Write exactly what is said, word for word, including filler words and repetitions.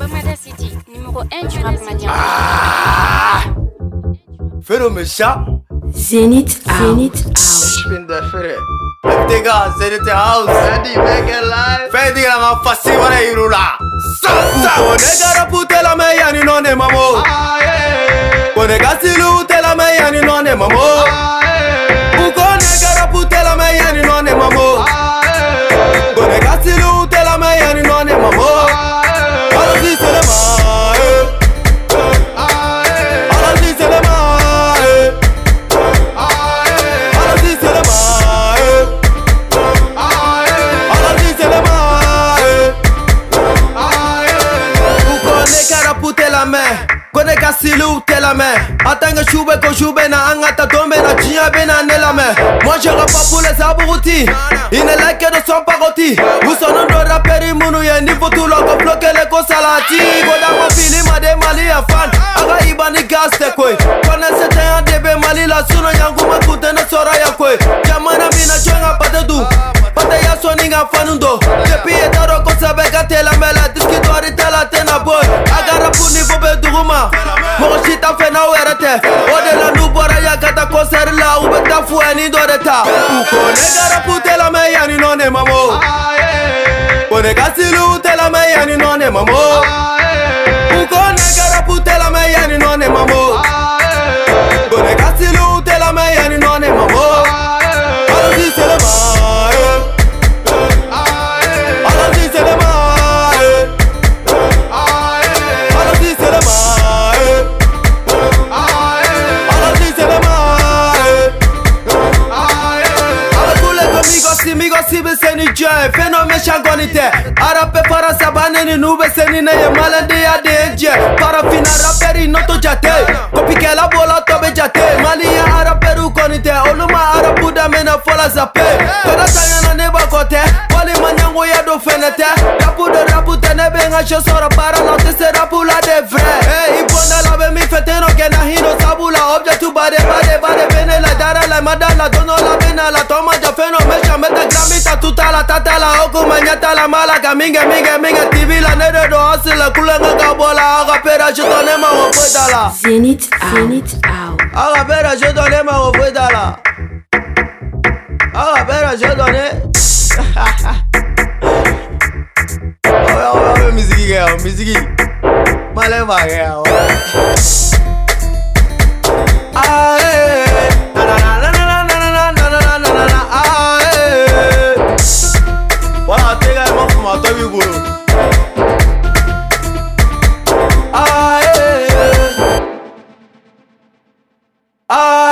Lomada City, numéro un du rap malien. Ah, Phénomène chat. Zenith Zenith House. Ich bin der Fere. Digga, Zenith House. Andy, make it live. Fede digga, ma fassi vare irula. Sasa. Kone gara pute la me yani non e mamo. Kone gasilu te la me yani non e mamo. Kone gara pute la me yani non e mamo. Kone gasilu te la me yani non e mamo. Allons-y, c'est le mal. Allons-y, c'est le mal. Allons-y, c'est le mal. Allons-y, c'est le mal. Ukone kara pute la me. Kone kasilu te la me. Atanga choube ko choube na angata tombe na chia bena ne la me. Moi je rappe pas pour les abrutis. Ils ne like que de son paroti. Vous son nom de rapperi munu ya niveau tout loco bloqué les consalati. Goda ma fili ma de mali a fan. Aga ibani gas te koi. Kone c'était un débé mali la suno yangu ma kute na sora ya koi. Jamana mina jonga pate du. Pate ya soninga fanundo. Depuis etaro ko sabe gate la mela diski dori tela tena boy. Aga rapu niveau be duruma. Moro shita fe na werete. Ode la nubora ya kata concert la ube ta fueni doreta. Ukone gara pute la me yani non e mamo. Kone gasilu te la me yani non e mamo. Ukone gara pute la me yani non e mamo. Kone gasilu te la me yani non e mamo. Allons-y c'est le mal. Allons-y c'est le mal. Allons-y c'est le mal. Allons-y c'est le mal. Avec tous les comigos si migos si beseni joy phénomène changonite. Arape para sabane ni nube seni na ye malande ya denje. Para fina raperi noto jate. Kopike la bola tobe jate. Mania araperu konite. Oluma arapuda mena fola zape. Kada tayana neba kote. Wali manyango ya do fenete. Rapu de rapu tene benga je sora para note se rapu la de vrai. Hey, iponda la be mi fete no ke na hino sabula. Obja tu bade bade bade bene la dara la madala dono la bena la toma ja phénomène chameta gramita tuta la tata la oku manyata la mala kaminga minga minga T V la nede do hasi la kulanga kabola. Aga pera je donne ma wafweda la. Zenith Zenith House. Aga pera je donne ma wafweda la. Aga pera je donne. Oh oh oh musique gars musique. Malé va gars. Ah eh. Na na na na na na na na na na na ah eh. Voilà tega mo fuma to bi gulu. Ah eh. Ah